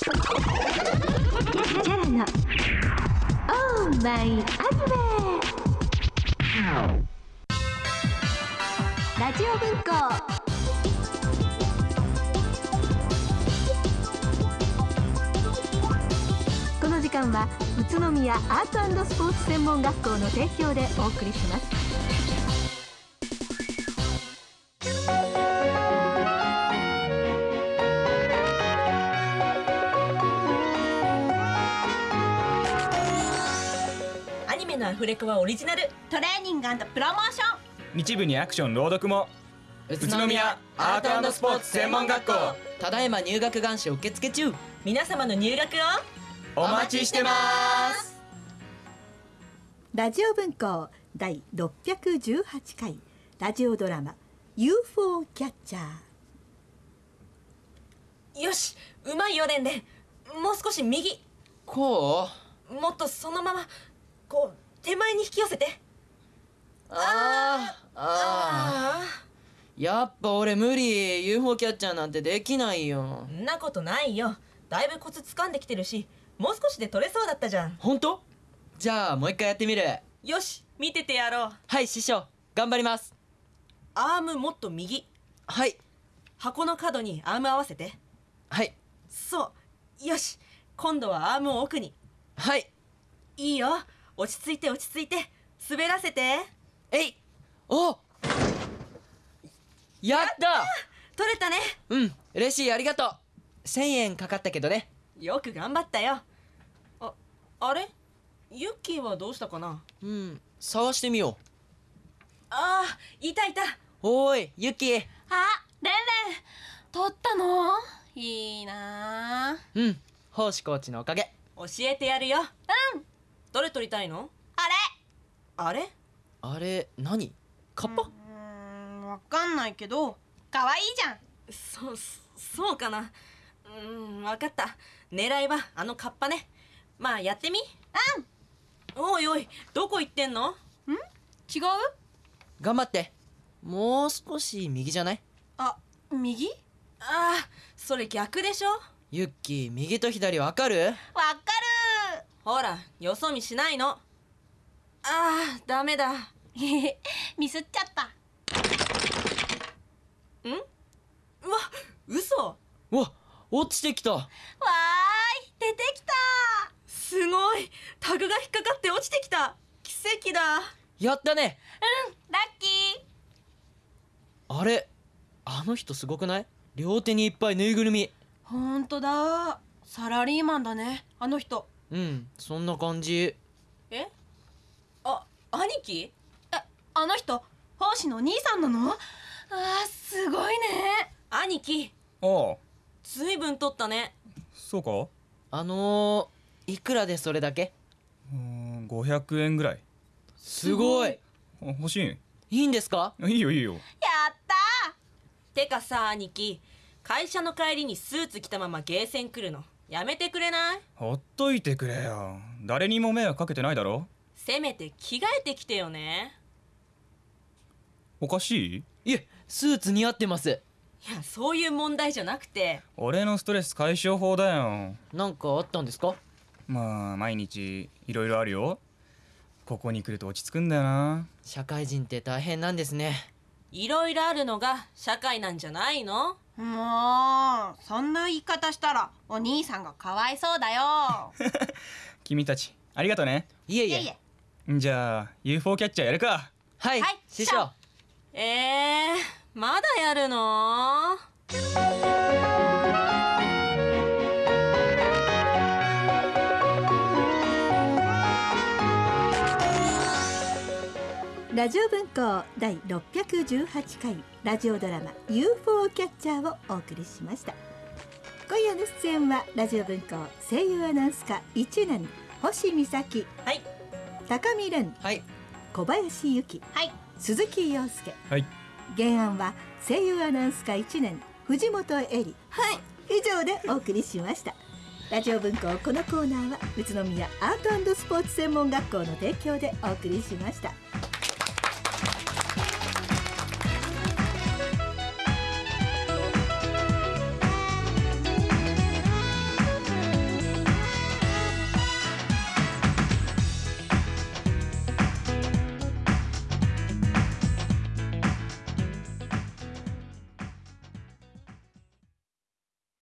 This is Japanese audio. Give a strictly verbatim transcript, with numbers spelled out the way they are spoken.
チャラのオーマイアニメラジオ文庫。この時間は宇都宮アート&スポーツ専門学校の提供でお送りします。 アニメのアフレコはオリジナルトレーニング&プロモーション、 日部にアクション朗読も。宇都宮アート&スポーツ専門学校、 ただいま入学願書受付中。 皆様の入学をお待ちしてます。 ラジオ文庫だいろっぴゃくじゅうはちかいラジオドラマ ユーフォー キャッチャー。 よし、うまいよでんでん。もう少し右。 こうもっとそのままこう手前に引き寄せて。 あーああーやっぱ俺無理。 ユーフォー キャッチャーなんてできないよ。 あ、んなことないよ。だいぶコツ掴んできてるし、もう少しで取れそうだったじゃん。 本当？じゃあもう一回やってみる。 よし、見ててやろう。 はい師匠、頑張ります。 アームもっと右。 はい。 箱の角にアーム合わせて。 はい。 そう、よし。今度はアームを奥に。 はい。 いいよ、落ち着いて落ち着いて。滑らせて。 えい。お、やった取れたね。 うん、嬉しい、ありがとう。せんえんかかったけどね。 よく頑張ったよ。あ、あれユッキーはどうしたかな。 うん、探してみよう。 ああ、いたいた。 おーい、ユキ。 あ、レンレン取ったの？いいなぁ。 うん、奉仕コーチのおかげ。 教えてやるよ。 うん。 どれ取りたいの？ あれあれあれ、何？カッパ？ うーん、わかんないけどかわいいじゃん。 そ、そうかな。うーん、わかった。狙いはあのカッパね。まあやってみ。 うん。 おいおい、どこ行ってんの？ ん？違う？ 頑張って。もう少し右じゃない？ あ、右？ ああ、それ逆でしょ。 ユッキー、右と左わかる？ わかる。 ほら、よそ見しないの。ああ、ダメだ。 へへ、ミスっちゃった。 ん？うわ、嘘。 わ、落ちてきた。 わーい、出てきた。 すごい、タグが引っかかって落ちてきた。奇跡だ。 やったね。 うん、ラッキー。 あれ、あの人すごくない？両手にいっぱいぬいぐるみ。 ほんとだ。サラリーマンだね、あの人。 うん、そんな感じ。 え？あ、兄貴？ え、あの人奉仕のお兄さんなの？あー、すごいね。 兄貴、 ああ、 ずいぶん取ったね。 そうか。 あのー、いくらでそれだけ？ うーん、ごひゃくえんぐらい。 すごい。 あ、欲しい？ いいんですか？ いいよいいよ。 やったてかさ、兄貴、会社の帰りにスーツ着たままゲーセン来るのやめてくれない？ ほっといてくれよ。誰にも迷惑かけてないだろ。 せめて着替えてきてよね。 おかしい？ いえ、スーツ似合ってます。 いや、そういう問題じゃなくて。 俺のストレス解消法だよ。 なんかあったんですか？ まあ毎日いろいろあるよ。ここに来ると落ち着くんだよな。 社会人って大変なんですね。 いろいろあるのが社会なんじゃないの？ もう、そんな言い方したらお兄さんがかわいそうだよ。 君たちありがとね。 いえいえ。 いえいえ。 じゃあ ユーフォー キャッチャーやるか。 はい、 はい師匠。 えー、まだやるの？ ラジオ文庫だいろっぴゃくじゅうはちかいラジオドラマ ユーフォー キャッチャーをお送りしました。今夜の出演はラジオ文庫声優アナウンス科いちねん星美咲、 はい、 高見蓮、 はい、 小林由紀、 はい、 鈴木陽介、 はい。 原案は声優アナウンス科いちねん藤本恵里、 はい。 以上でお送りしました。ラジオ文庫このコーナーは宇都宮アート&スポーツ専門学校の提供でお送りしました。